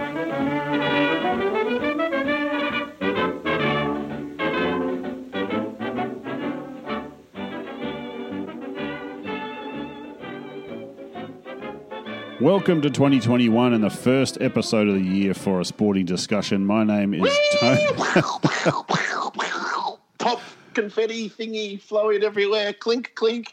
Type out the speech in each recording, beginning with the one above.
Welcome to 2021 and the first episode of the year for A Sporting Discussion. My name is Tony. Pop confetti thingy flowing everywhere. Clink, clink.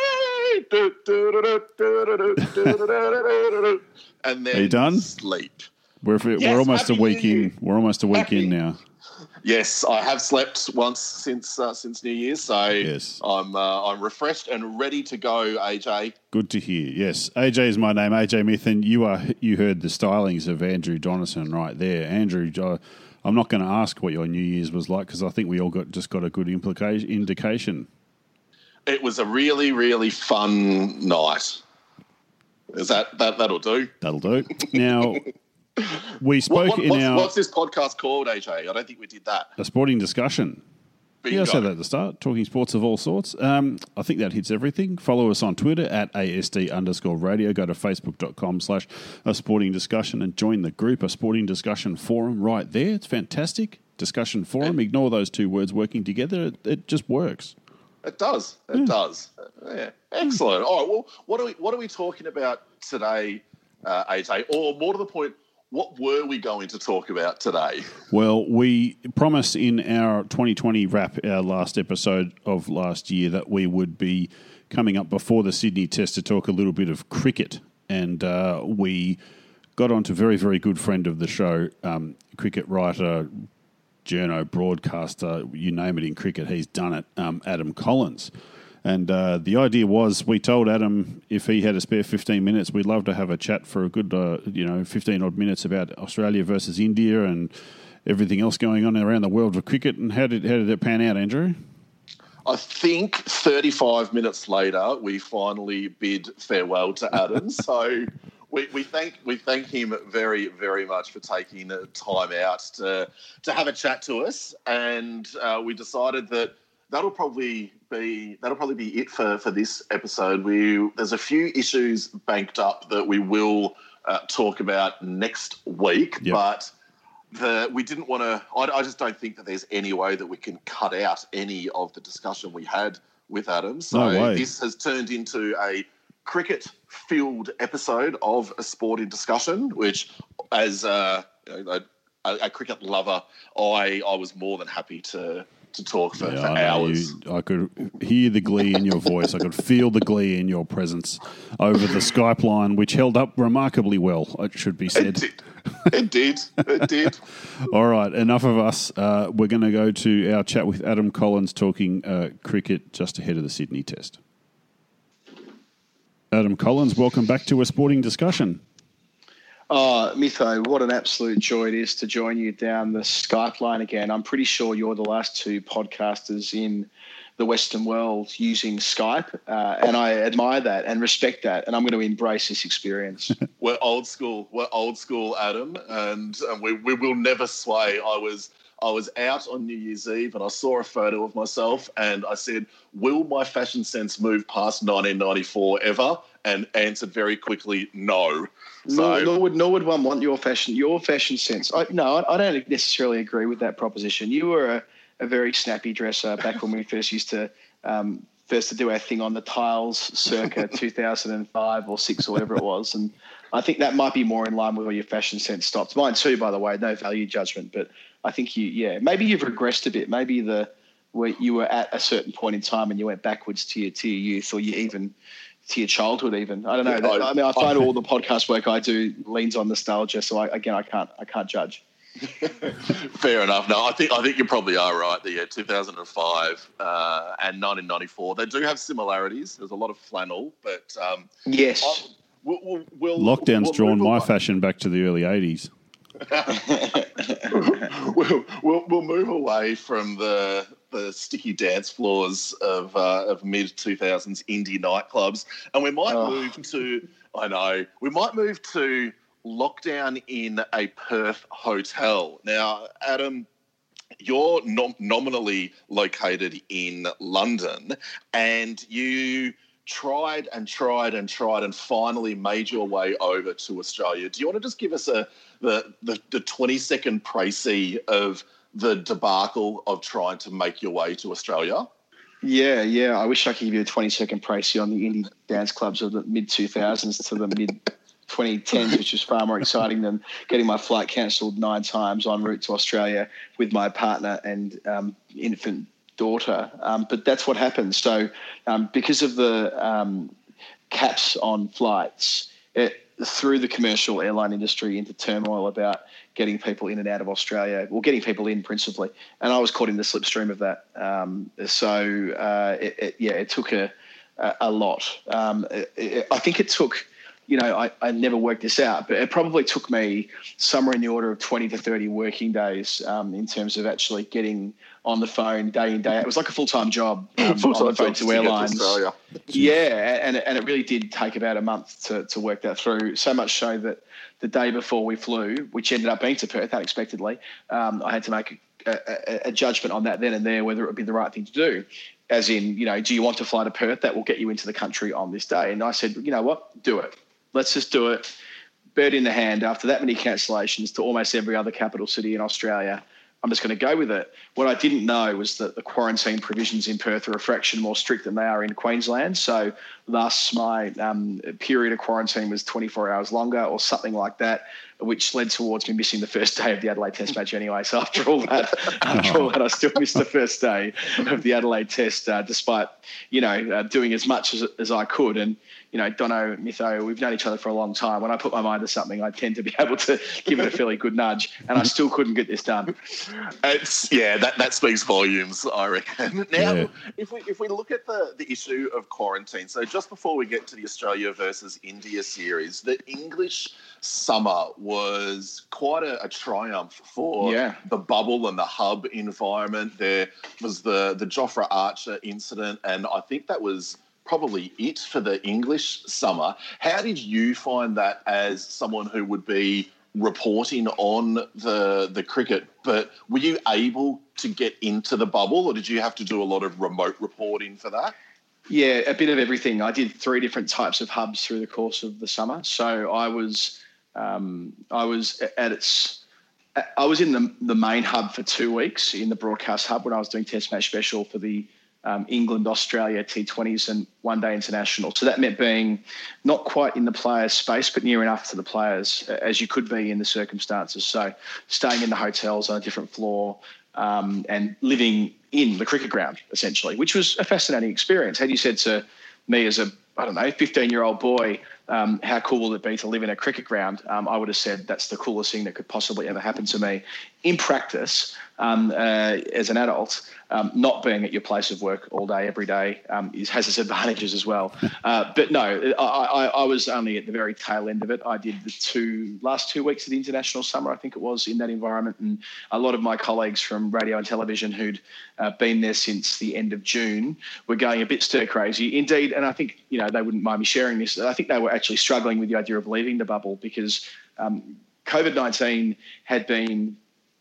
And then Are you done? Sleep. We're almost a week New Year. in. We're almost a week in now. Yes, I have slept once since New Year's, so Yes. I'm refreshed and ready to go. AJ, Good to hear. Yes, AJ is my name. AJ Mithen. You heard the stylings of Andrew Donison right there. Andrew, I'm not going to ask what your New Year's was like because I think we all got a good indication. it was a really, really fun night. Is that'll do? That'll do. Now. We spoke what's this podcast called, AJ? I don't think we did that. A Sporting Discussion. Bingo. Yeah, I said that at the start, talking sports of all sorts. I think that hits everything. Follow us on Twitter at ASD_radio. Go to facebook.com/A Sporting Discussion and join the group, A Sporting Discussion Forum right there. It's fantastic. Discussion Forum. Ignore those two words working together. It just works. It does. It does. Yeah. Excellent. All right. Well, what are we talking about today, AJ? Or more to the point, what were we going to talk about today? Well, we promised in our 2020 wrap, our last episode of last year, that we would be coming up before the Sydney Test to talk a little bit of cricket. And we got on to very, very good friend of the show, cricket writer, journo, broadcaster, you name it in cricket, he's done it, Adam Collins. And the idea was we told Adam if he had a spare 15 minutes, we'd love to have a chat for a good, 15-odd minutes about Australia versus India and everything else going on around the world of cricket. And how did it pan out, Andrew? I think 35 minutes later, we finally bid farewell to Adam. So we thank him very, very much for taking time out to have a chat to us. And we decided that that'll probably be it for this episode. There's a few issues banked up that we will talk about next week, yep. But we didn't want to. I just don't think that there's any way that we can cut out any of the discussion we had with Adam. So No way. This has turned into a cricket-filled episode of A Sporting Discussion, which, as a cricket lover, I was more than happy to talk for hours. I could hear the glee in your voice. I could feel the glee in your presence over the Skype line, which held up remarkably well, it should be said. It did. All right, enough of us. We're going to go to our chat with Adam Collins talking cricket just ahead of the Sydney Test. Adam Collins, welcome back to A Sporting Discussion. Oh, Mitho, what an absolute joy it is to join you down the Skype line again. I'm pretty sure you're the last two podcasters in the Western world using Skype, and I admire that and respect that, and I'm going to embrace this experience. We're old school, Adam, and we will never sway. I was out on New Year's Eve and I saw a photo of myself and I said, will my fashion sense move past 1994 ever? And answered very quickly, no. So, nor would one want your fashion sense. I don't necessarily agree with that proposition. You were a very snappy dresser back when we first used to do our thing on the tiles circa 2005 or 6 or whatever it was. And I think that might be more in line with where your fashion sense stops. Mine too, by the way, no value judgment. But I think maybe you've regressed a bit. Maybe where you were at a certain point in time and you went backwards to your youth, or you even to your childhood even. I don't know. I find all the podcast work I do leans on nostalgia, so I can't judge. Fair enough. No, I think you probably are right. The 2005 and 1994, they do have similarities. There's a lot of flannel, but yes. Lockdown's drawn my fashion back to the early 80s. We'll move away from the sticky dance floors of mid 2000s indie nightclubs, and we might move to lockdown in a Perth hotel. Now, Adam, you're nominally located in London, and you tried and tried and tried and finally made your way over to Australia. Do you want to just give us the 20-second précis of the debacle of trying to make your way to Australia? Yeah. I wish I could give you a 20-second précis on the indie dance clubs of the mid-2000s to the mid-2010s, which was far more exciting than getting my flight cancelled 9 times en route to Australia with my partner and infant daughter. But that's what happened. So because of the caps on flights, it threw the commercial airline industry into turmoil about getting people in and out of Australia, or getting people in principally. And I was caught in the slipstream of that. It took a lot. I think it took, I never worked this out, but it probably took me somewhere in the order of 20 to 30 working days in terms of actually getting on the phone day in, day out. It was like a full-time job on the phone to airlines. Yeah, and it really did take about a month to work that through, so much so that the day before we flew, which ended up being to Perth unexpectedly, I had to make a judgment on that then and there, whether it would be the right thing to do. As in, do you want to fly to Perth? That will get you into the country on this day. And I said, you know what, do it. Let's just do it. Bird in the hand, after that many cancellations to almost every other capital city in Australia, I'm just going to go with it. What I didn't know was that the quarantine provisions in Perth are a fraction more strict than they are in Queensland. So thus my period of quarantine was 24 hours longer or something like that, which led towards me missing the first day of the Adelaide Test match anyway. So after all that, I still missed the first day of the Adelaide Test, despite, doing as much as I could. And, Dono, Mitho, we've known each other for a long time. When I put my mind to something, I tend to be able to give it a fairly good nudge, and I still couldn't get this done. That speaks volumes, I reckon. Now, if we look at the issue of quarantine, so just before we get to the Australia versus India series, the English summer was quite a triumph for the bubble and the hub environment. There was the Jofra Archer incident, and I think that was probably it for the English summer. How did you find that as someone who would be reporting on the cricket, but were you able to get into the bubble, or did you have to do a lot of remote reporting for that? Yeah, a bit of everything. I did 3 different types of hubs through the course of the summer. So I was in the main hub for 2 weeks in the broadcast hub when I was doing Test Match Special for the England-Australia T20s and one-day international. So that meant being not quite in the players' space, but near enough to the players as you could be in the circumstances. So staying in the hotels on a different floor and living in the cricket ground, essentially, which was a fascinating experience. Had you said to me as a 15-year-old boy, how cool will it be to live in a cricket ground? I would have said that's the coolest thing that could possibly ever happen to me. In practice, as an adult, not being at your place of work all day, every day, has its advantages as well. But no, I was only at the very tail end of it. I did the last 2 weeks of the international summer, I think it was, in that environment. And a lot of my colleagues from radio and television who'd been there since the end of June were going a bit stir crazy. Indeed, and I think, they wouldn't mind me sharing this, I think they were actually struggling with the idea of leaving the bubble because COVID-19 had been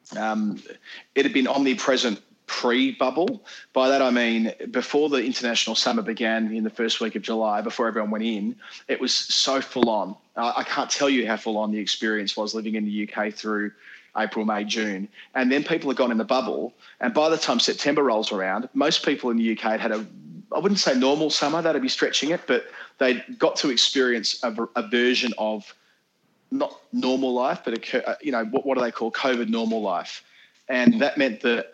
omnipresent pre-bubble. By that I mean before the international summer began in the first week of July, before everyone went in, it was so full on. I can't tell you how full on the experience was living in the UK through April, May, June. And then people had gone in the bubble, and by the time September rolls around, most people in the UK had I wouldn't say normal summer, that'd be stretching it, but they got to experience a version of not normal life, but what do they call COVID normal life? And that meant that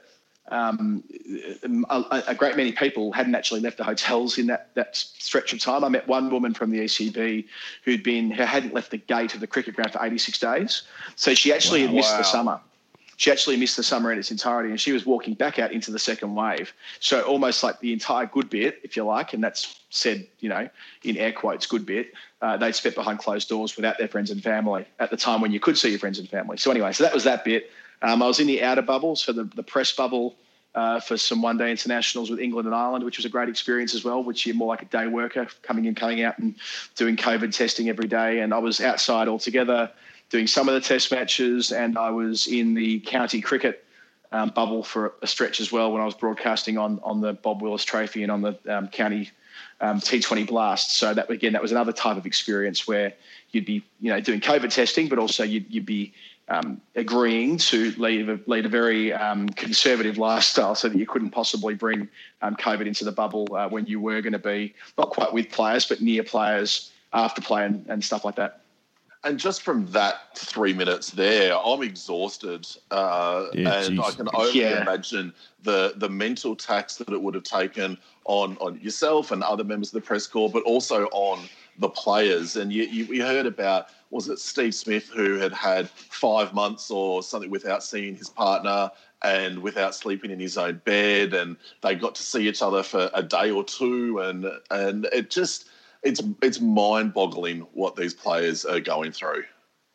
a great many people hadn't actually left the hotels in that stretch of time. I met one woman from the ECB who hadn't left the gate of the cricket ground for 86 days. So she actually had missed the summer. She actually missed the summer in its entirety, and she was walking back out into the second wave. So almost like the entire good bit, if you like, and that's said, in air quotes, good bit, they'd spent behind closed doors without their friends and family at the time when you could see your friends and family. So anyway, so that was that bit. I was in the outer bubble, so the press bubble for some one-day internationals with England and Ireland, which was a great experience as well, which you're more like a day worker, coming in, coming out and doing COVID testing every day. And I was outside altogether doing some of the test matches, and I was in the county cricket bubble for a stretch as well when I was broadcasting on the Bob Willis Trophy and on the county T20 Blast. So that was another type of experience where you'd be, doing COVID testing, but also you'd be agreeing to lead a very conservative lifestyle so that you couldn't possibly bring COVID into the bubble when you were going to be not quite with players, but near players, after play and stuff like that. And just from that 3 minutes there, I'm exhausted, and I can only imagine the mental tax that it would have taken on yourself and other members of the press corps, but also on the players. And you heard about, was it Steve Smith, who had 5 months or something without seeing his partner and without sleeping in his own bed, and they got to see each other for a day or two, and it just... It's mind-boggling what these players are going through.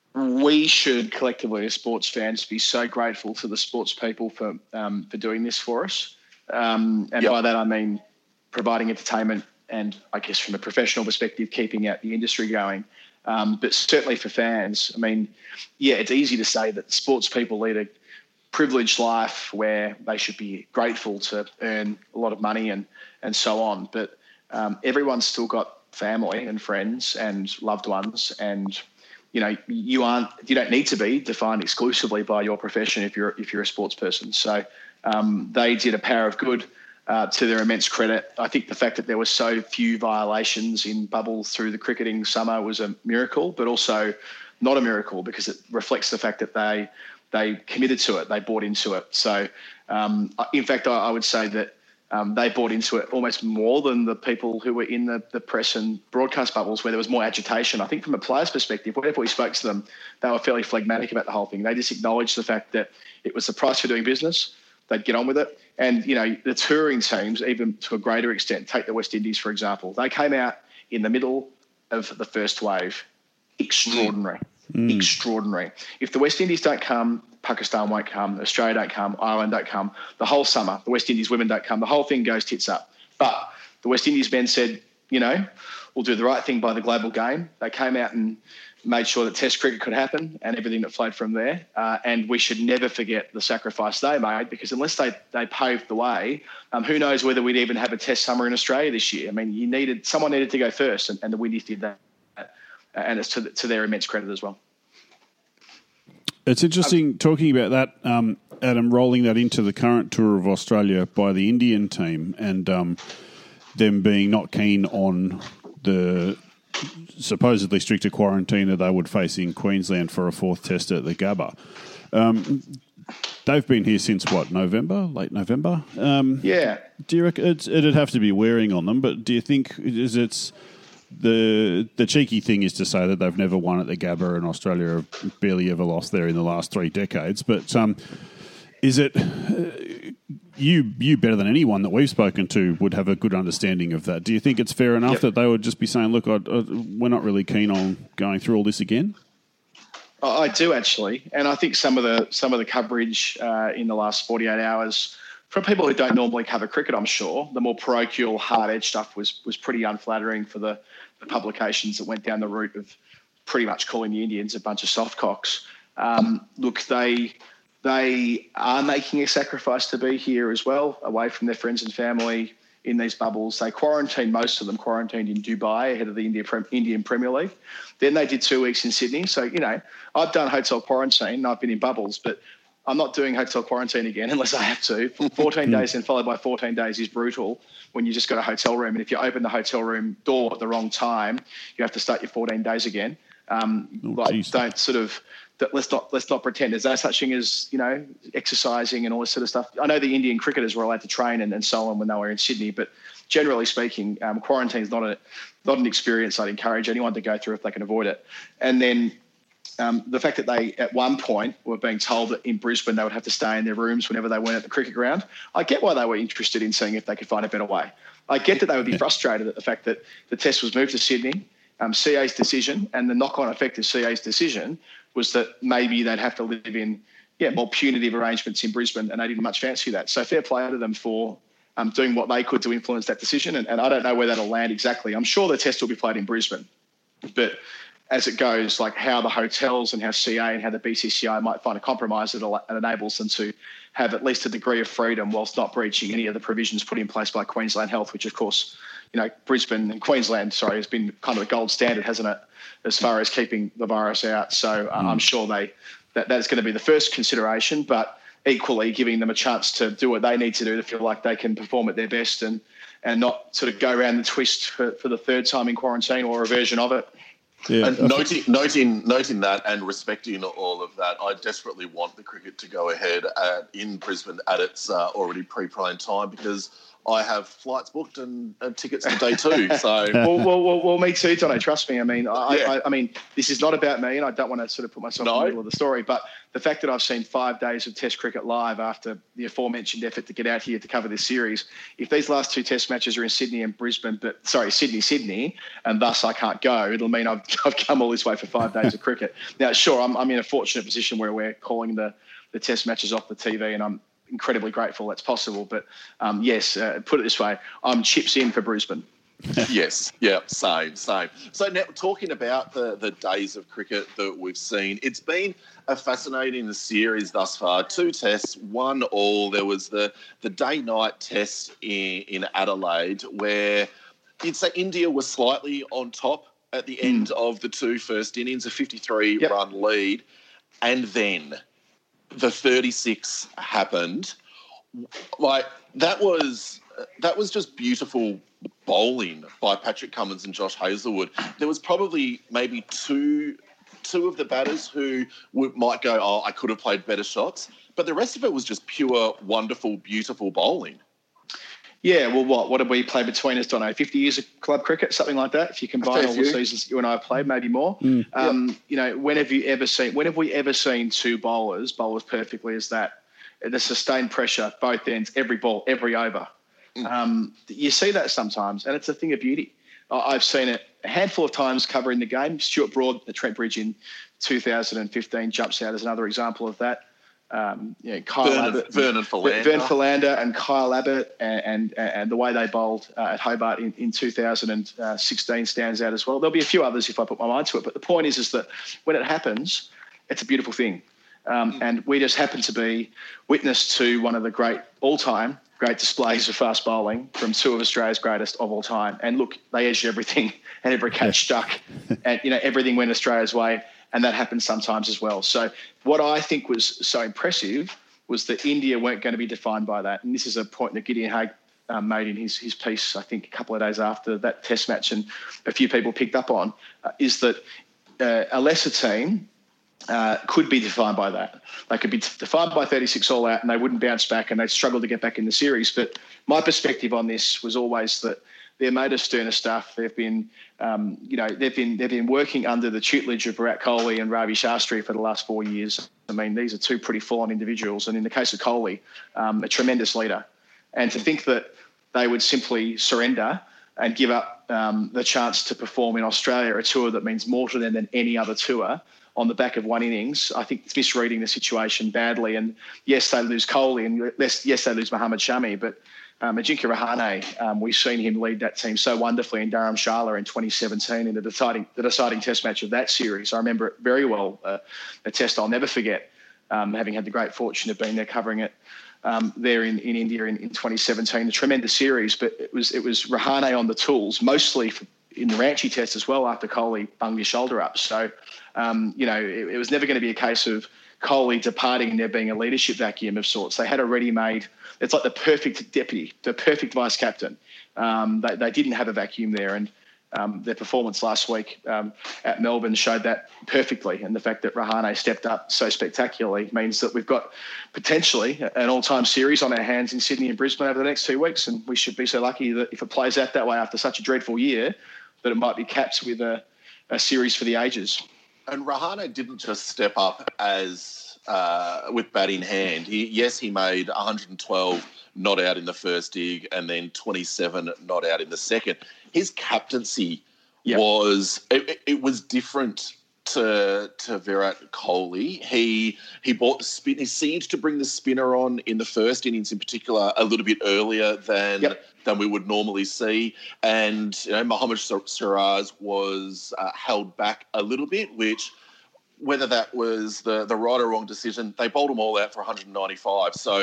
We should collectively, as sports fans, be so grateful to the sports people for doing this for us. And by that I mean providing entertainment and, I guess from a professional perspective, keeping out the industry going. But certainly for fans, I mean, it's easy to say that sports people lead a privileged life where they should be grateful to earn a lot of money and so on. But everyone's still got family and friends and loved ones, and you don't need to be defined exclusively by your profession if you're a sports person. So they did a power of good to their immense credit. I think the fact that there were so few violations in bubbles through the cricketing summer was a miracle, but also not a miracle because it reflects the fact that they committed to it, they bought into it. So in fact, I would say that they bought into it almost more than the people who were in the press and broadcast bubbles where there was more agitation. I think from a player's perspective, whenever we spoke to them, they were fairly phlegmatic about the whole thing. They just acknowledged the fact that it was the price for doing business. They'd get on with it. And, the touring teams, even to a greater extent, take the West Indies, for example. They came out in the middle of the first wave. Extraordinary. Extraordinary. If the West Indies don't come, Pakistan won't come, Australia don't come, Ireland don't come, the whole summer, the West Indies women don't come, the whole thing goes tits up. But the West Indies men said, we'll do the right thing by the global game. They came out and made sure that Test cricket could happen and everything that flowed from there. And we should never forget the sacrifice they made, because unless they paved the way, who knows whether we'd even have a Test summer in Australia this year. I mean, someone needed to go first, and the Windies did that. And it's to their immense credit as well. It's interesting talking about that, Adam, rolling that into the current tour of Australia by the Indian team and them being not keen on the supposedly stricter quarantine that they would face in Queensland for a fourth test at the Gabba. They've been here since, November, late November? Yeah. Do you reckon it'd have to be wearing on them, but do you think it's... The cheeky thing is to say that they've never won at the Gabba, and Australia have barely ever lost there in the last 3 decades. But is it you better than anyone that we've spoken to would have a good understanding of that? Do you think it's fair enough that they would just be saying, "Look, we're not really keen on going through all this again"? I do actually, and I think some of the coverage in the last 48 hours. From people who don't normally cover cricket, I'm sure, the more parochial, hard-edged stuff was pretty unflattering for the publications that went down the route of pretty much calling the Indians a bunch of softcocks. Look, they are making a sacrifice to be here as well, away from their friends and family in these bubbles. They most of them quarantined in Dubai ahead of the Indian Premier League. Then they did 2 weeks in Sydney. So, I've done hotel quarantine, I've been in bubbles, but I'm not doing hotel quarantine again unless I have to. 14 days and followed by 14 days is brutal when you just got a hotel room. And if you open the hotel room door at the wrong time, you have to start your 14 days again. Let's not pretend there's no such thing as, exercising and all this sort of stuff. I know the Indian cricketers were allowed to train and so on when they were in Sydney, but generally speaking, quarantine is not an experience I'd encourage anyone to go through if they can avoid it. And then the fact that they, at one point, were being told that in Brisbane they would have to stay in their rooms whenever they weren't at the cricket ground, I get why they were interested in seeing if they could find a better way. I get that they would be frustrated at the fact that the test was moved to Sydney, CA's decision, and the knock-on effect of CA's decision was that maybe they'd have to live in more punitive arrangements in Brisbane, and they didn't much fancy that. So fair play to them for doing what they could to influence that decision, and I don't know where that'll land exactly. I'm sure the test will be played in Brisbane, but as it goes, like how the hotels and how CA and how the BCCI might find a compromise that enables them to have at least a degree of freedom whilst not breaching any of the provisions put in place by Queensland Health, which of course, Brisbane and Queensland, has been kind of a gold standard, hasn't it, as far as keeping the virus out. So I'm sure that's going to be the first consideration, but equally giving them a chance to do what they need to do to feel like they can perform at their best and not sort of go around the twist for the third time in quarantine or a version of it. Yeah. And noting that and respecting all of that, I desperately want the cricket to go ahead in Brisbane at its already pre-prime time, because I have flights booked and tickets to day two. So well, me too, Donno. Trust me. I mean, I mean, this is not about me, and I don't want to sort of put myself in the middle of the story. But the fact that I've seen 5 days of Test cricket live after the aforementioned effort to get out here to cover this series, if these last 2 Test matches are in Sydney and Brisbane, Sydney, and thus I can't go, it'll mean I've come all this way for 5 days of cricket. Now, sure, I'm in a fortunate position where we're calling the Test matches off the TV, and I'm incredibly grateful that's possible. But yes, put it this way, I'm chips in for Brisbane. Yes, yeah, same. So now, talking about the days of cricket that we've seen, it's been a fascinating series thus far. 2 tests, 1 all. There was the day-night test in Adelaide, where you'd say India was slightly on top at the end of the 2 first innings, a 53-run lead, and then the 36 happened. Like, that was just beautiful bowling by Patrick Cummins and Josh Hazlewood. There was probably maybe two of the batters who might go, I could have played better shots, but the rest of it was just pure, wonderful, beautiful bowling. Yeah, well, what did we play between us, Donno? 50 years of club cricket, something like that. If you combine all the seasons you and I have played, maybe more. When have we ever seen 2 bowlers bowl as perfectly as that? The sustained pressure, both ends, every ball, every over. You see that sometimes, and it's a thing of beauty. I've seen it a handful of times covering the game. Stuart Broad at Trent Bridge in 2015 jumps out as another example of that. Vernon Philander and Kyle Abbott and the way they bowled at Hobart in 2016 stands out as well. There'll be a few others if I put my mind to it, but the point is that when it happens, it's a beautiful thing. And we just happen to be witness to one of the great all-time great displays of fast bowling from 2 of Australia's greatest of all time. And look, they edged everything and every catch stuck and, everything went Australia's way. And that happens sometimes as well. So what I think was so impressive was that India weren't going to be defined by that. And this is a point that Gideon Haigh made in his piece, I think, a couple of days after that test match, and a few people picked up on, is that a lesser team could be defined by that. They could be defined by 36 all out and they wouldn't bounce back and they'd struggle to get back in the series. But my perspective on this was always that they're made of sterner stuff. They've been, they've been working under the tutelage of Virat Kohli and Ravi Shastri for the last 4 years. I mean, these are 2 pretty full-on individuals, and in the case of Kohli, a tremendous leader. And to think that they would simply surrender and give up the chance to perform in Australia, a tour that means more to them than any other tour, on the back of one innings, I think it's misreading the situation badly. And yes, they lose Kohli, and yes, they lose Mohammad Shami, but Ajinkya Rahane, we've seen him lead that team so wonderfully in Dharamshala in 2017 in the deciding test match of that series. I remember it very well, a test I'll never forget, having had the great fortune of being there covering it there in India in 2017, a tremendous series. But it was Rahane on the tools, mostly in the Ranchi test as well, after Kohli bunged his shoulder up. So, it was never going to be a case of Kohli departing and there being a leadership vacuum of sorts. They had already made, it's like the perfect deputy, the perfect vice captain. They didn't have a vacuum there, and their performance last week at Melbourne showed that perfectly. And the fact that Rahane stepped up so spectacularly means that we've got potentially an all-time series on our hands in Sydney and Brisbane over the next 2 weeks, and we should be so lucky that if it plays out that way after such a dreadful year, that it might be capped with a series for the ages. And Rahane didn't just step up as with bat in hand. He made 112 not out in the first dig and then 27 not out in the second. His captaincy was different to Virat Kohli. He brought the spin. He seemed to bring the spinner on in the first innings, in particular, a little bit earlier than we would normally see. And Mohammad Siraj was held back a little bit, which, whether that was the right or wrong decision, they bowled them all out for 195. So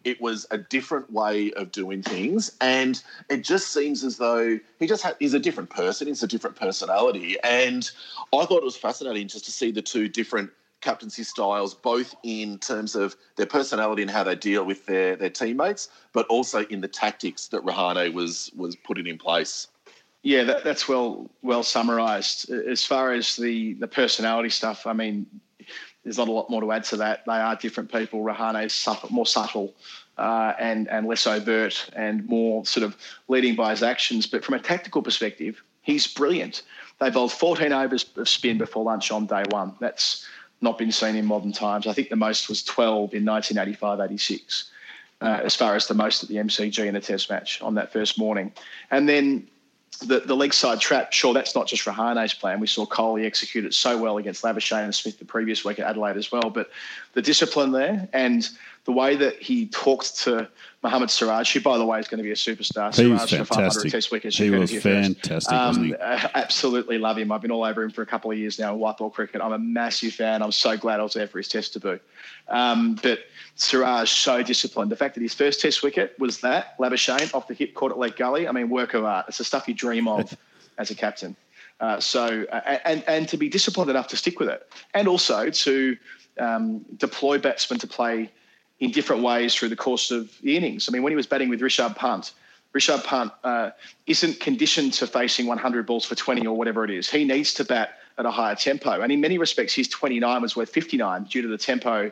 It was a different way of doing things, and it just seems as though he's a different person. He's a different personality, and I thought it was fascinating just to see the two different captaincy styles, both in terms of their personality and how they deal with their teammates, but also in the tactics that Rahane was putting in place. Yeah, that's well summarised. As far as the personality stuff, I mean, there's not a lot more to add to that. They are different people. Rahane is more subtle and less overt and more sort of leading by his actions. But from a tactical perspective, he's brilliant. They bowled 14 overs of spin before lunch on day one. That's not been seen in modern times. I think the most was 12 in 1985-86, as far as the most at the MCG in a test match on that first morning. And then the leg side trap, sure, that's not just Rahane's plan. We saw Kohli execute it so well against Labuschagne and Smith the previous week at Adelaide as well. But the discipline there and the way that he talked to Mohammad Siraj, who, by the way, is going to be a superstar. He was Siraj for 500 fantastic. test wickets. He was fantastic, wasn't he? Absolutely love him. I've been all over him for a couple of years now in white ball cricket. I'm a massive fan. I'm so glad I was there for his test debut. But Siraj, so disciplined. The fact that his first test wicket was that, Labuschagne, off the hip, caught it leg gully. I mean, work of art. It's the stuff you dream of as a captain. And to be disciplined enough to stick with it. And also to deploy batsmen to play in different ways through the course of the innings. I mean, when he was batting with Rishabh Pant isn't conditioned to facing 100 balls for 20 or whatever it is. He needs to bat at a higher tempo. And in many respects, his 29 was worth 59 due to the tempo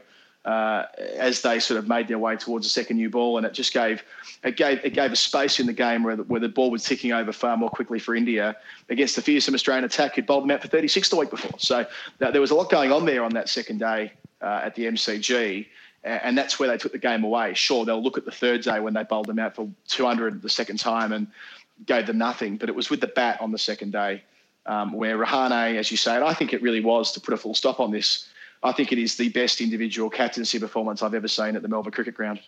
as they sort of made their way towards the second new ball. And it just gave a space in the game where the ball was ticking over far more quickly for India against the fearsome Australian attack who'd bowled them out for 36 the week before. So there was a lot going on there on that second day at the MCG. And that's where they took the game away. Sure, they'll look at the third day when they bowled them out for 200 the second time and gave them nothing. But it was with the bat on the second day where Rahane, as you say, and I think it really was, to put a full stop on this, I think it is the best individual captaincy performance I've ever seen at the Melbourne Cricket Ground.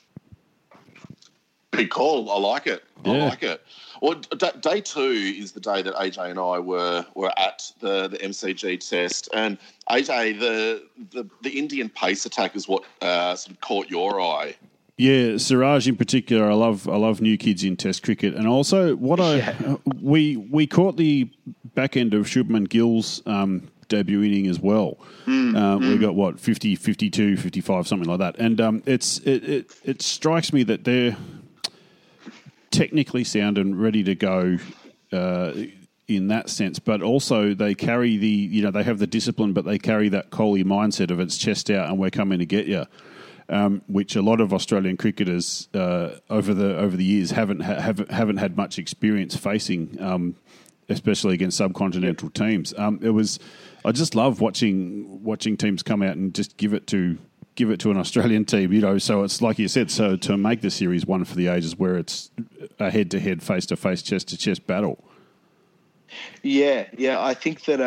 Big call. I like it. Yeah. I like it. Well, day two is the day that AJ and I were at the MCG test, and AJ, the Indian pace attack is what sort of caught your eye. Yeah, Siraj in particular. I love new kids in Test cricket, and also we caught the back end of Shubman Gill's debut inning as well. We got 50, 52, 55, something like that, and it strikes me that they're technically sound and ready to go in that sense, but also they carry they have the discipline, but they carry that Kohli mindset of it's chest out and we're coming to get you, which a lot of Australian cricketers over the years haven't had much experience facing, especially against subcontinental teams. I just love watching teams come out and just give it to an Australian team, so it's like you said, so to make the series one for the ages where it's a head-to-head, face-to-face, chest-to-chest battle. Yeah, I think that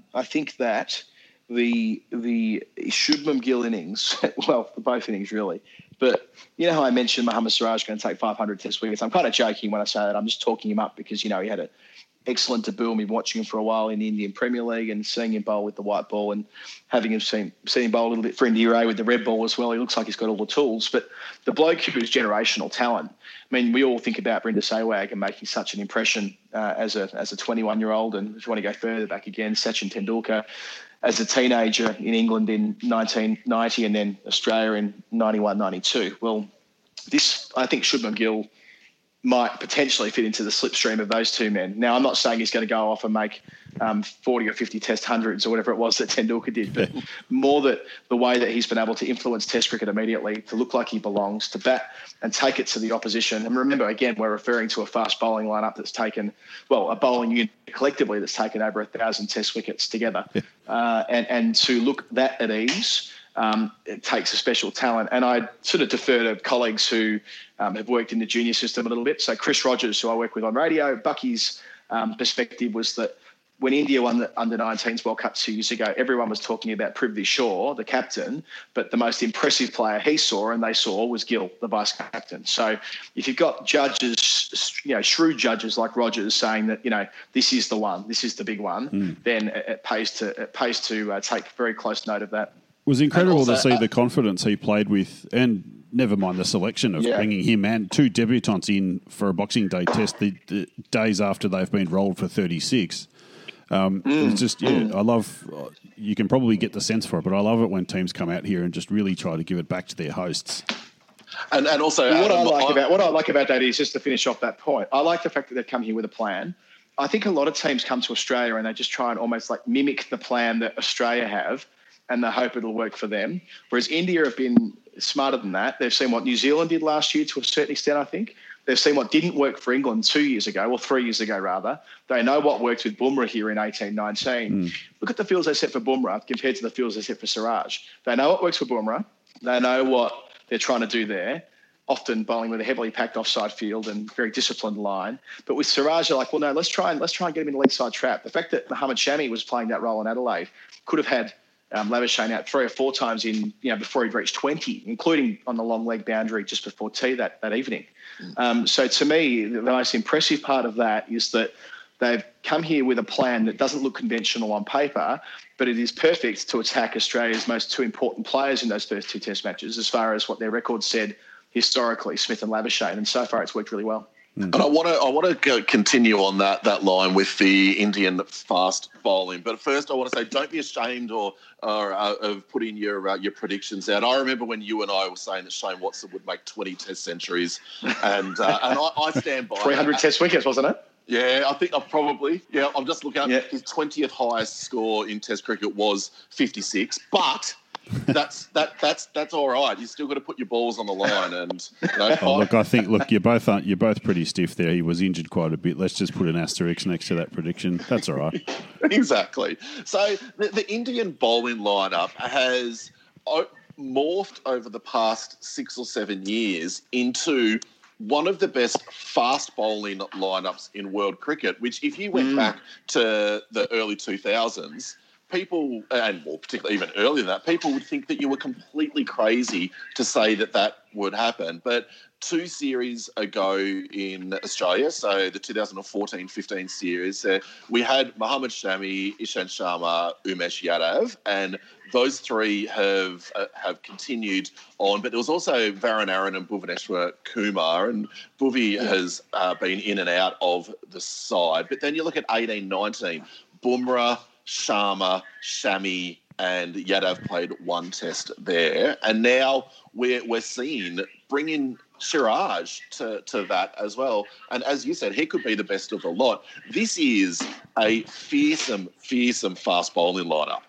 the Shubman Gill innings, well, both innings really, but you know how I mentioned Mohammad Siraj going to take 500 test wickets? I'm kind of joking when I say that. I'm just talking him up because, he had an excellent debut. I've been watching him for a while in the Indian Premier League and seeing him bowl with the white ball and having him seen him bowl a little bit for India A with the red ball as well. He looks like he's got all the tools. But the bloke who is generational talent, I mean, we all think about Brinda Sehwag and making such an impression as a 21-year-old, and if you want to go further back again, Sachin Tendulkar as a teenager in England in 1990 and then Australia in 91, 92. Well, I think Shubman Gill might potentially fit into the slipstream of those two men. Now, I'm not saying he's going to go off and make 40 or 50 test hundreds or whatever it was that Tendulkar did, but more that the way that he's been able to influence test cricket immediately, to look like he belongs, to bat and take it to the opposition. And remember, again, we're referring to a fast bowling lineup that's taken, a bowling unit collectively that's taken over 1,000 test wickets together. And to look that at ease, it takes a special talent. And I sort of defer to colleagues who have worked in the junior system a little bit. So Chris Rogers, who I work with on radio, Bucky's perspective was that when India won the Under-19s World Cup 2 years ago, everyone was talking about Prithvi Shaw, the captain, but the most impressive player he saw and they saw was Gill, the vice-captain. So if you've got judges, shrewd judges like Rogers saying that, this is the one, this is the big one, then it pays to take very close note of that. was incredible also, to see the confidence he played with, and never mind the selection of bringing him and two debutants in for a Boxing Day test the days after they've been rolled for 36. It's just, I love, you can probably get the sense for it, but I love it when teams come out here and just really try to give it back to their hosts. And also, what I like about that is, just to finish off that point, I like the fact that they've come here with a plan. I think a lot of teams come to Australia and they just try and almost like mimic the plan that Australia have, and they hope it'll work for them. Whereas India have been smarter than that. They've seen what New Zealand did last year to a certain extent, I think. They've seen what didn't work for England 2 years ago, or 3 years ago, rather. They know what worked with Bumrah here in 18-19. Look at the fields they set for Bumrah compared to the fields they set for Siraj. They know what works for Bumrah. They know what they're trying to do there, often bowling with a heavily packed offside field and very disciplined line. But with Siraj, they're like, well, no, let's try and get him in the leg side trap. The fact that Mohammad Shami was playing that role in Adelaide could have had Labuschagne out 3 or 4 times before he'd reached 20, including on the long leg boundary just before tea that evening. So to me, the most impressive part of that is that they've come here with a plan that doesn't look conventional on paper, but it is perfect to attack Australia's most 2 important players in those first 2 test matches, as far as what their record said historically, Smith and Labuschagne, and so far it's worked really well. And I want to continue on that line with the Indian fast bowling. But first, I want to say, don't be ashamed or of putting your predictions out. I remember when you and I were saying that Shane Watson would make 20 Test centuries, and I stand by 300 Test wickets, wasn't it? Yeah, I think I've probably. Yeah, I'm just looking at his 20th highest score in Test cricket was 56, but. That's all right. You still got to put your balls on the line, and you're both pretty stiff there. He was injured quite a bit. Let's just put an asterisk next to that prediction. That's all right. Exactly. So the Indian bowling lineup has morphed over the past 6 or 7 years into one of the best fast bowling lineups in world cricket. Which, if you went back to the early 2000s. People, and more particularly even earlier than that, people would think that you were completely crazy to say that would happen. But 2 series ago in Australia, so the 2014-15 series, we had Mohammad Shami, Ishant Sharma, Umesh Yadav, and those 3 have continued on. But there was also Varun Aaron and Bhuvaneshwar Kumar, and Bhuvi has been in and out of the side. But then you look at 18-19, Bumrah, Sharma, Shami and Yadav played 1 test there. And now we're seeing bring in Siraj to that as well. And as you said, he could be the best of the lot. This is a fearsome fast bowling lineup.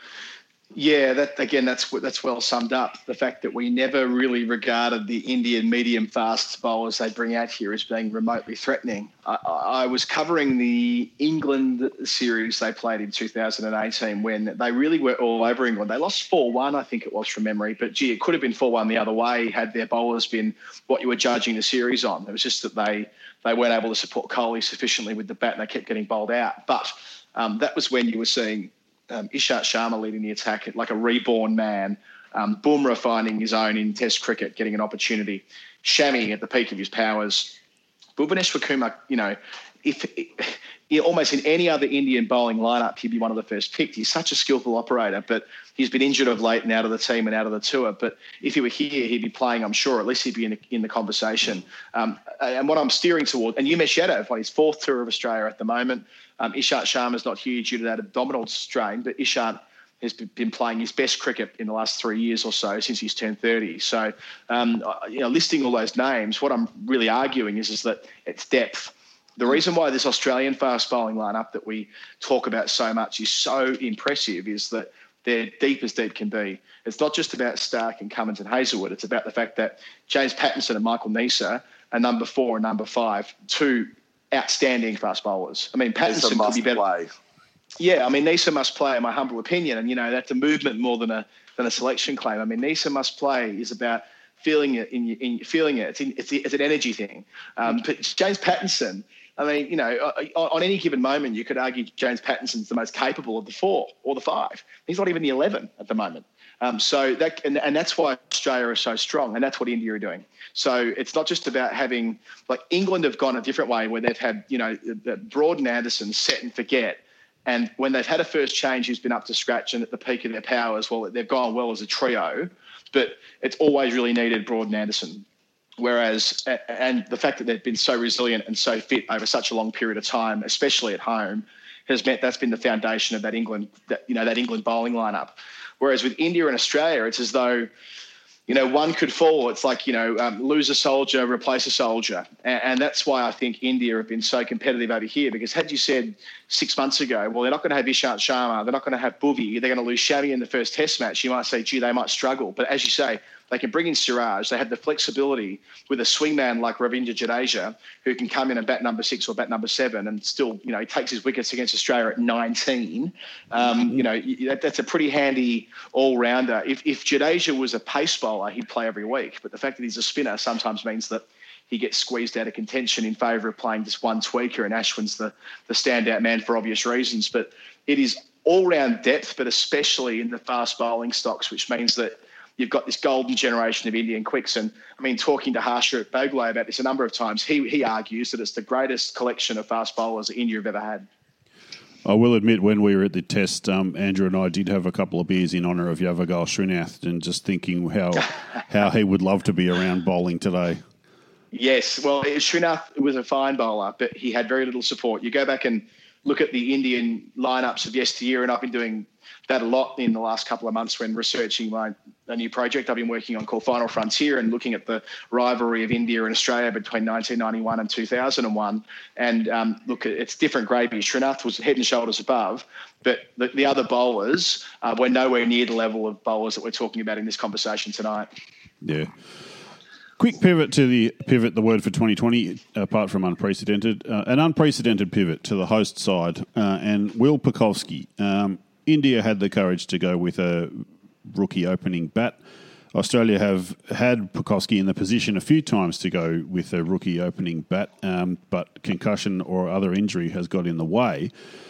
Yeah, that's well summed up. The fact that we never really regarded the Indian medium-fast bowlers they bring out here as being remotely threatening. I was covering the England series they played in 2018 when they really were all over England. They lost 4-1, I think it was from memory, but gee, it could have been 4-1 the other way had their bowlers been what you were judging the series on. It was just that they weren't able to support Kohli sufficiently with the bat and they kept getting bowled out. But that was when you were seeing Ishant Sharma leading the attack like a reborn man. Bumrah finding his own in Test cricket, getting an opportunity. Shami at the peak of his powers. Bhuvaneshwar Kumar, if almost in any other Indian bowling lineup, he'd be one of the first picked. He's such a skillful operator, but he's been injured of late and out of the team and out of the tour. But if he were here, he'd be playing, I'm sure. At least he'd be in the conversation. And what I'm steering toward, and Umesh Yadav on his 4th tour of Australia at the moment. Ishant Sharma's not here due to that abdominal strain, but Ishant has been playing his best cricket in the last 3 years or so since he's turned 30. So, listing all those names, what I'm really arguing is that it's depth. The reason why this Australian fast bowling lineup that we talk about so much is so impressive is that they're deep as deep can be. It's not just about Stark and Cummins and Hazelwood. It's about the fact that James Pattinson and Michael Neser are number 4 and number 5, 2 outstanding fast bowlers. I mean, Pattinson could be better. Play. Yeah, I mean, Neser must play, in my humble opinion, and that's a movement more than a selection claim. I mean, Neser must play is about feeling it feeling it. It's an energy thing. But James Pattinson, I mean, on any given moment, you could argue James Pattinson's the most capable of the 4 or the 5. He's not even the 11 at the moment. So that's why Australia is so strong, and that's what India are doing. So it's not just about having, like England have gone a different way where they've had, Broad and Anderson set and forget And when they've had a first change who's been up to scratch and at the peak of their powers, well, they've gone well as a trio, but it's always really needed Broad and Anderson. Whereas, and the fact that they've been so resilient and so fit over such a long period of time, especially at home, has meant that's been the foundation of that England bowling lineup. Whereas with India and Australia, it's as though, one could fall. It's like, lose a soldier, replace a soldier. And that's why I think India have been so competitive over here, because had you said 6 months ago, well, they're not going to have Ishant Sharma, they're not going to have Bhuvi, they're going to lose Shami in the first test match, you might say, gee, they might struggle. But as you say, they can bring in Siraj. They have the flexibility with a swingman like Ravindra Jadeja, who can come in and bat number 6 or bat number 7 and still, he takes his wickets against Australia at 19. That's a pretty handy all-rounder. If Jadeja was a pace bowler, he'd play every week. But the fact that he's a spinner sometimes means that he gets squeezed out of contention in favour of playing just one tweaker, and Ashwin's the standout man for obvious reasons. But it is all-round depth, but especially in the fast bowling stocks, which means that you've got this golden generation of Indian quicks. And, talking to Harsha Bhogle about this a number of times, he argues that it's the greatest collection of fast bowlers that India have ever had. I will admit, when we were at the test, Andrew and I did have a couple of beers in honour of Yavagal Srinath, and just thinking how he would love to be around bowling today. Yes, well, Srinath was a fine bowler, but he had very little support. You go back and look at the Indian lineups of yesteryear, and I've been doing that a lot in the last couple of months when researching a new project I've been working on called Final Frontier, and looking at the rivalry of India and Australia between 1991 and 2001. And look, it's different gravy. Srinath was head and shoulders above, but the other bowlers were nowhere near the level of bowlers that we're talking about in this conversation tonight. Yeah. Quick pivot to the word for 2020, apart from unprecedented. An unprecedented pivot to the host side, and Will Pucovski. India had the courage to go with a rookie opening bat. Australia have had Pucovski in the position a few times to go with a rookie opening bat, but concussion or other injury has got in the way.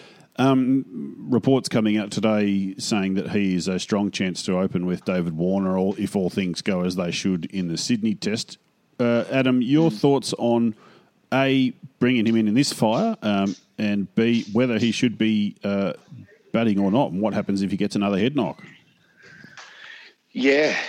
Reports coming out today saying that he is a strong chance to open with David Warner, if all things go as they should in the Sydney Test. Adam, your thoughts on A, bringing him in this fire, and B, whether he should be batting or not, and what happens if he gets another head knock? Yeah,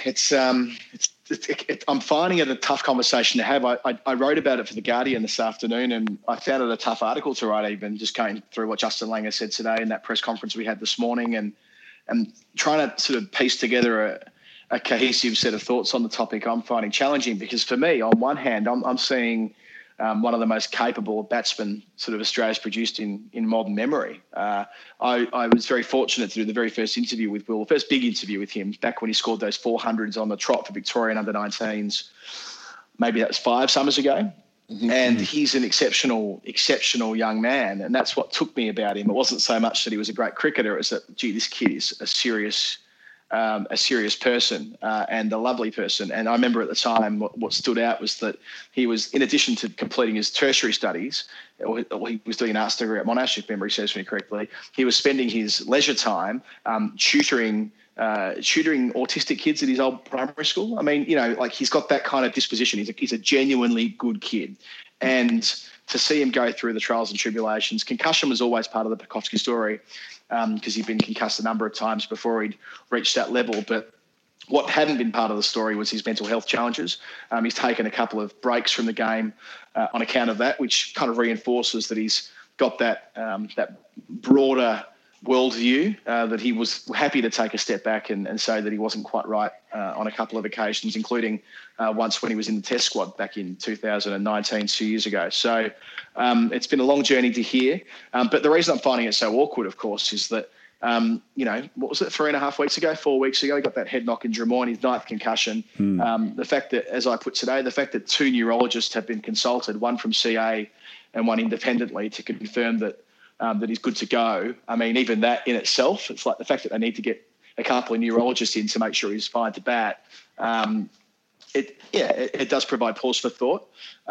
I'm finding it a tough conversation to have. I wrote about it for The Guardian this afternoon, and I found it a tough article to write, even just going through what Justin Langer said today in that press conference we had this morning, and trying to sort of piece together a cohesive set of thoughts on the topic. I'm finding challenging, because for me, on one hand, I'm seeing one of the most capable batsmen sort of Australia's produced in modern memory. I was very fortunate to do the very first interview with Will, the first big interview with him, back when he scored those 400s on the trot for Victorian under-19s. Maybe that was 5 summers ago. Mm-hmm. And he's an exceptional young man. And that's what took me about him. It wasn't so much that he was a great cricketer. It was that, gee, this kid is a serious person and a lovely person. And I remember at the time what stood out was that he was, in addition to completing his tertiary studies, or he was doing an arts degree at Monash, if memory serves me correctly, he was spending his leisure time tutoring autistic kids at his old primary school. He's got that kind of disposition. He's a genuinely good kid. And to see him go through the trials and tribulations, concussion was always part of the Pucovski story, because he'd been concussed a number of times before he'd reached that level. But what hadn't been part of the story was his mental health challenges. He's taken a couple of breaks from the game on account of that, which kind of reinforces that he's got that broader worldview, that he was happy to take a step back and say that he wasn't quite right on a couple of occasions, including once when he was in the Test squad back in 2019, 2 years ago. So it's been a long journey to here. But the reason I'm finding it so awkward, of course, is that, what was it, 3.5 weeks ago, 4 weeks ago, he got that head knock in Drummoyne, his 9th concussion. The fact that, as I put today, the fact that 2 neurologists have been consulted, one from CA and one independently, to confirm that he's good to go. Even that in itself, it's like the fact that they need to get a couple of neurologists in to make sure he's fine to bat. It does provide pause for thought.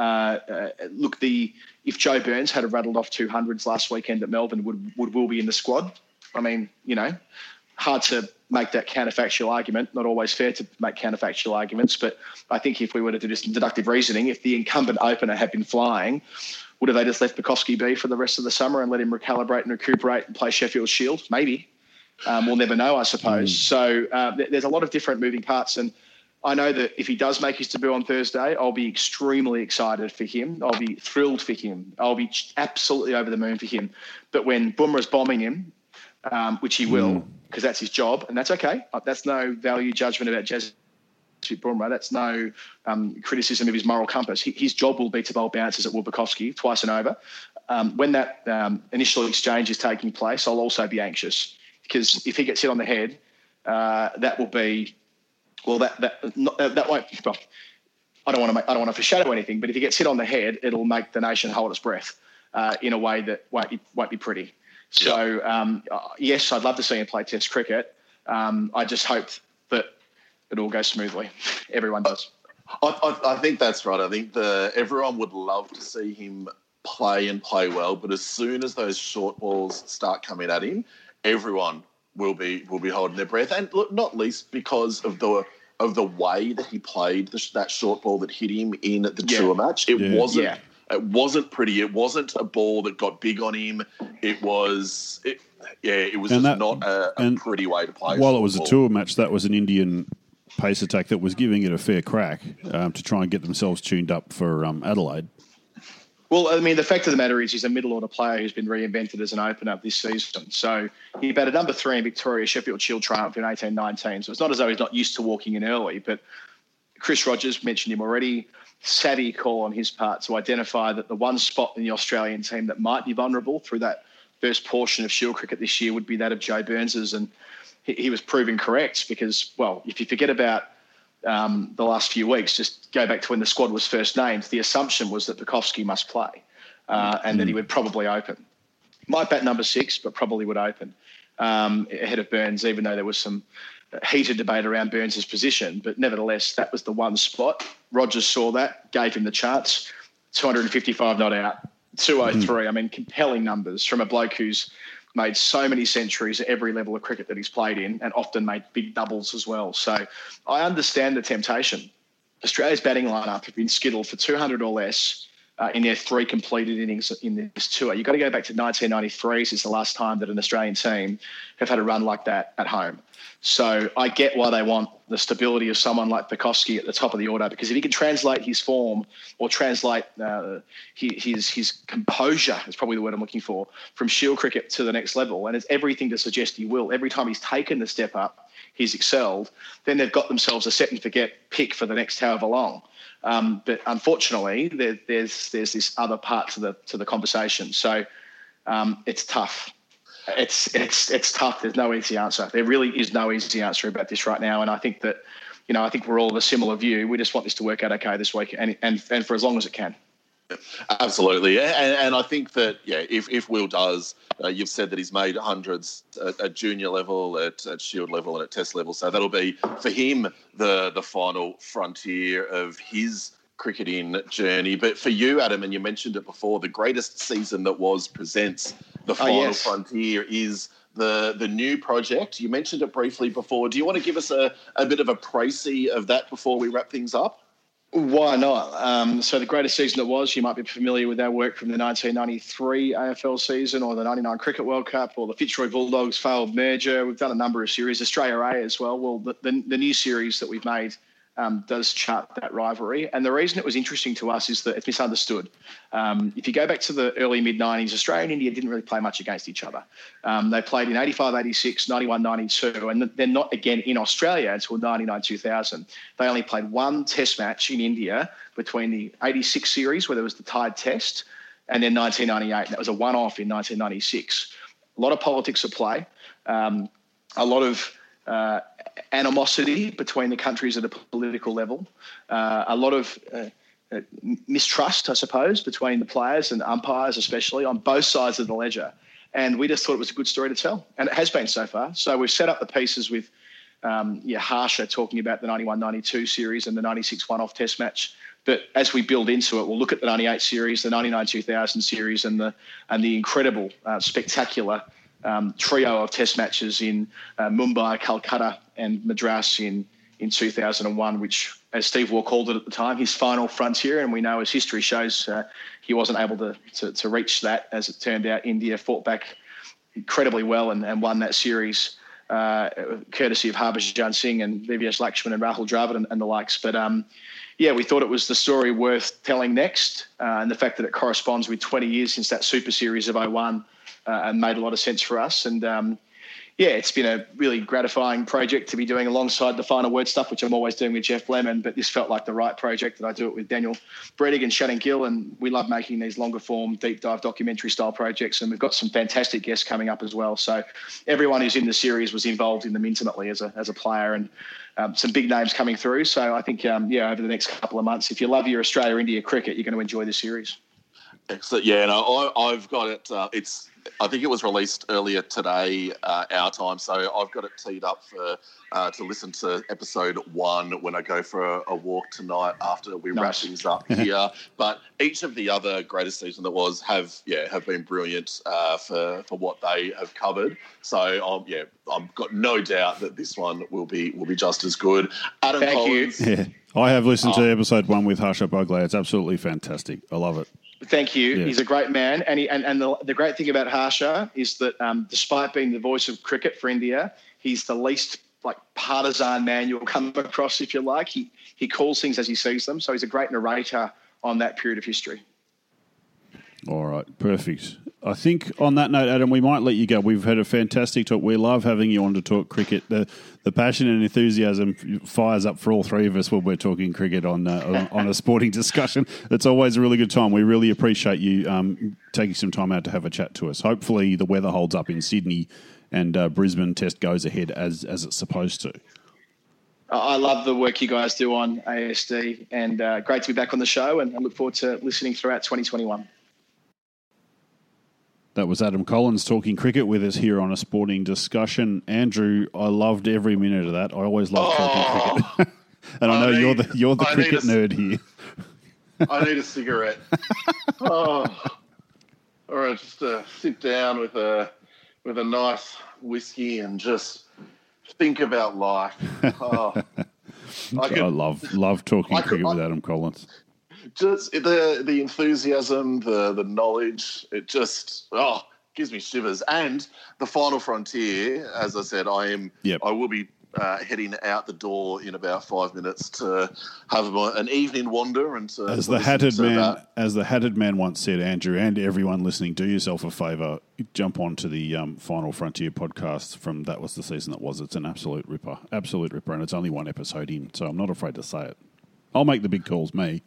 If Joe Burns had rattled off 200s last weekend at Melbourne, would Will be in the squad? Hard to make that counterfactual argument. Not always fair to make counterfactual arguments, but I think if we were to do some deductive reasoning, if the incumbent opener had been flying, would have they just left Bukowski be for the rest of the summer and let him recalibrate and recuperate and play Sheffield Shield? Maybe. We'll never know, I suppose. So there's a lot of different moving parts, and I know that if he does make his debut on Thursday, I'll be extremely excited for him. I'll be thrilled for him. I'll be absolutely over the moon for him. But when Bumrah's bombing him, which he will, because that's his job, and that's okay. That's no value judgment about Jazz Bumrah. That's no criticism of his moral compass. His job will be to bowl bounces at Will Bukowski twice and over. When that initial exchange is taking place, I'll also be anxious, because if he gets hit on the head, that will be... Well, that won't. Well, I don't want to foreshadow anything, but if he gets hit on the head, it'll make the nation hold its breath in a way that won't be pretty. So yes, I'd love to see him play Test cricket. I just hope that it all goes smoothly. Everyone does. I think that's right. I think everyone would love to see him play and play well, but as soon as those short balls start coming at him, everyone will be holding their breath, and look, not least because of the way that he played that short ball that hit him in the tour match. It wasn't pretty. It wasn't a ball that got big on him. It was not a pretty way to play. While it was a tour match, that was an Indian pace attack that was giving it a fair crack to try and get themselves tuned up for Adelaide. Well, I mean, the fact of the matter is he's a middle-order player who's been reinvented as an opener this season. So he batted number 3 in Victoria Sheffield Shield triumph in 18-19. So it's not as though he's not used to walking in early. But Chris Rogers, mentioned him already, savvy call on his part to identify that the one spot in the Australian team that might be vulnerable through that first portion of Shield cricket this year would be that of Joe Burns's. And he was proven correct because, well, if you forget about the last few weeks, just go back to when the squad was first named, the assumption was that Bukowski must play and that he would probably open. Might bat number 6, but probably would open ahead of Burns, even though there was some heated debate around Burns' position. But nevertheless, that was the one spot. Rogers saw that, gave him the chance. 255 not out, 203. I mean, compelling numbers from a bloke who's made so many centuries at every level of cricket that he's played in, and often made big doubles as well. So I understand the temptation. Australia's batting lineup have been skittled for 200 or less in their 3 completed innings in this tour. You've got to go back to 1993 since the last time that an Australian team have had a run like that at home. So I get why they want the stability of someone like Bukowski at the top of the order, because if he can translate his form or translate his composure, is probably the word I'm looking for, from Shield cricket to the next level, and it's everything to suggest he will. Every time he's taken the step up, he's excelled. Then they've got themselves a set and forget pick for the next however long. But unfortunately, there's this other part to the conversation. So it's tough. It's tough. There's no easy answer. There really is no easy answer about this right now. And I think that, I think we're all of a similar view. We just want this to work out okay this week and for as long as it can. Absolutely. And I think that, if Will does, you've said that he's made hundreds at junior level, at Shield level and at Test level. So that'll be, for him, the final frontier of his cricketing journey. But for you, Adam, and you mentioned it before, the greatest season that was presents the final frontier is the new project. You mentioned it briefly before. Do you want to give us a bit of a précis of that before we wrap things up? Why not? So the greatest season it was, you might be familiar with our work from the 1993 AFL season or the 99 Cricket World Cup or the Fitzroy Bulldogs failed merger. We've done a number of series, Australia A as well. Well, the new series that we've made does chart that rivalry. And the reason it was interesting to us is that it's misunderstood. If you go back to the early mid-90s, Australia and India didn't really play much against each other. They played in 85, 86, 91, 92, and then not again in Australia until 99, 2000. They only played one test match in India between the 86 series, where there was the tied test, and then 1998. That was a one-off in 1996. A lot of politics at play, a lot of animosity between the countries at a political level, a lot of mistrust, I suppose, between the players and umpires, especially on both sides of the ledger. And we just thought it was a good story to tell. And it has been so far. So we've set up the pieces with Harsha talking about the 91-92 series and the 96 one-off test match. But as we build into it, we'll look at the 98 series, the 99-2000 series and the incredible, spectacular trio of test matches in Mumbai, Calcutta and Madras in 2001, which, as Steve Waugh called it at the time, his final frontier. And we know, as history shows, he wasn't able to reach that. As it turned out, India fought back incredibly well and won that series, courtesy of Harbhajan Singh and VVS Lakshman and Rahul Dravid and the likes. But we thought it was the story worth telling next, and the fact that it corresponds with 20 years since that Super Series of 01 and made a lot of sense for us. And it's been a really gratifying project to be doing alongside the Final Word stuff, which I'm always doing with Jeff Lemon, but this felt like the right project that I do it with Daniel Brettig and Shannon Gill, and we love making these longer form, deep dive documentary style projects, and we've got some fantastic guests coming up as well. So everyone who's in the series was involved in them intimately as a player, and some big names coming through. So I think, over the next couple of months, if you love your Australia-India cricket, you're going to enjoy the series. Excellent. Yeah, no, I've got it. I think it was released earlier today, our time, so I've got it teed up for to listen to episode 1 when I go for a walk tonight after we wrap things up here. But each of the other greatest season that was have been brilliant for what they have covered. So I've got no doubt that this one will be just as good. Adam Collins. Yeah, I have listened to episode 1 with Harsha Bhogle. It's absolutely fantastic. I love it. Thank you. Yeah. He's a great man. And the great thing about Harsha is that despite being the voice of cricket for India, he's the least partisan man you'll come across, if you like. He calls things as he sees them. So he's a great narrator on that period of history. All right, perfect. I think on that note, Adam, we might let you go. We've had a fantastic talk. We love having you on to talk cricket. The passion and enthusiasm fires up for all three of us when we're talking cricket on a sporting discussion. It's always a really good time. We really appreciate you taking some time out to have a chat to us. Hopefully the weather holds up in Sydney and Brisbane test goes ahead as it's supposed to. I love the work you guys do on ASD, and great to be back on the show, and I look forward to listening throughout 2021. That was Adam Collins talking cricket with us here on A Sporting Discussion. Andrew, I loved every minute of that. I always love talking cricket. And I know you're the cricket nerd here. I need a cigarette. All right, just sit down with a nice whiskey and just think about life. I love talking cricket with Adam Collins. Just the enthusiasm, the knowledge, it just gives me shivers. And the Final Frontier, as I said, I will be heading out the door in about 5 minutes to have an evening wander and to as the hatted man once said, Andrew, and everyone listening, do yourself a favour, jump onto the Final Frontier podcast from That Was the Season That Was. It's an absolute ripper, and it's only one episode in, so I'm not afraid to say it. I'll make the big calls, me.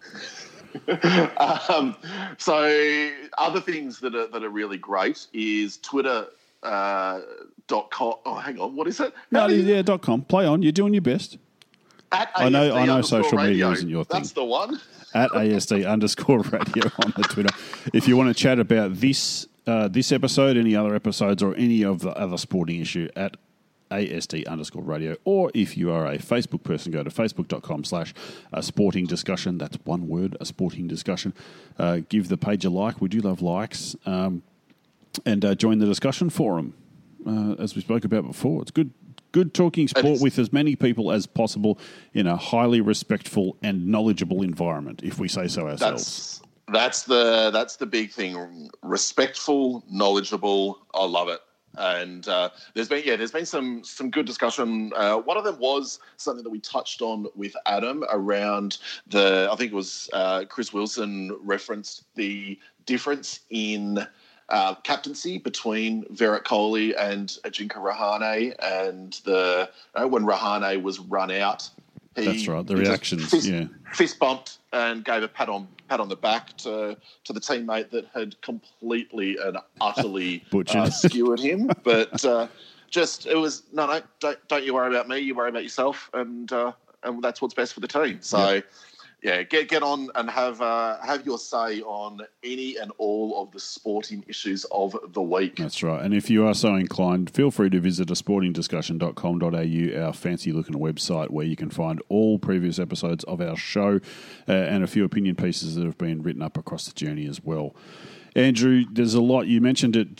So other things that are really great is Twitter. .com. Oh, hang on. What is it? .com. Play on. You're doing your best. At I know social radio. media isn't your thing. That's the one. At ASD_radio on the Twitter. If you want to chat about this episode, any other episodes, or any of the other sporting issue, at ASD_radio. Or if you are a Facebook person, go to facebook.com/sporting discussion. That's one word, a sporting discussion. Give the page a like. We do love likes. And join the discussion forum, as we spoke about before. It's good talking sport with as many people as possible in a highly respectful and knowledgeable environment, if we say so ourselves. That's the big thing. Respectful, knowledgeable. I love it. And there's been some good discussion. One of them was something that we touched on with Adam around I think it was Chris Wilson referenced the difference in captaincy between Virat Kohli and Ajinkya Rahane, and when Rahane was run out, that's right. The reactions, fist bumped and gave a pat on the back to the teammate that had completely and utterly skewered him. But it was no, don't you worry about me. You worry about yourself, and that's what's best for the team. So. Yep. Yeah, get on and have your say on any and all of the sporting issues of the week. That's right. And if you are so inclined, feel free to visit sportingdiscussion.com.au, our fancy-looking website where you can find all previous episodes of our show and a few opinion pieces that have been written up across the journey as well. Andrew, there's a lot. You mentioned it just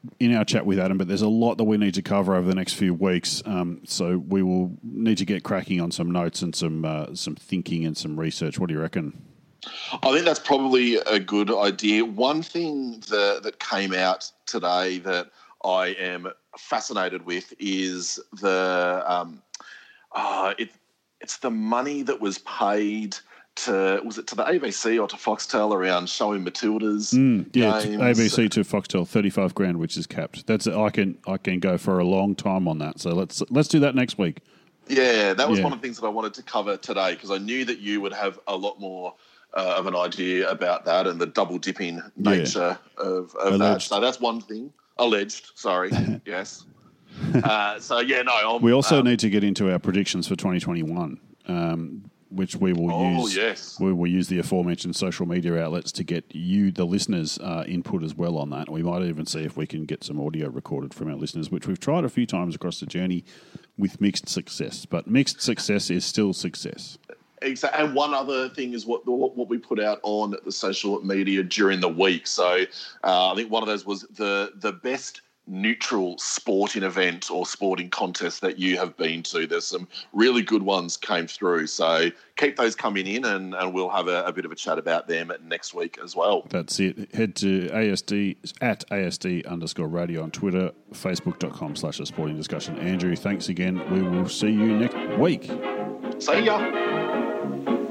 in our chat with Adam, but there's a lot that we need to cover over the next few weeks. So we will need to get cracking on some notes and some thinking and some research. What do you reckon? I think that's probably a good idea. One thing that came out today that I am fascinated with is it's the money that was paid to the ABC or to Foxtel around showing Matilda's games? ABC to Foxtel, $35,000, which is capped. That's I can go for a long time on that. So let's do that next week. Yeah, that was one of the things that I wanted to cover today because I knew that you would have a lot more of an idea about that and the double dipping nature of that. So that's one thing. Alleged, sorry. Yes. We also need to get into our predictions for 2021, which we will use. Yes. We will use the aforementioned social media outlets to get you, the listeners, input as well on that. We might even see if we can get some audio recorded from our listeners, which we've tried a few times across the journey with mixed success. But mixed success is still success. Exactly. And one other thing is what we put out on the social media during the week. So I think one of those was the best neutral sporting event or sporting contest that you have been to. There's some really good ones came through. So keep those coming in and we'll have a bit of a chat about them next week as well. That's it. Head to ASD_radio on Twitter, Facebook.com/A Sporting Discussion. Andrew, thanks again. We will see you next week. See ya.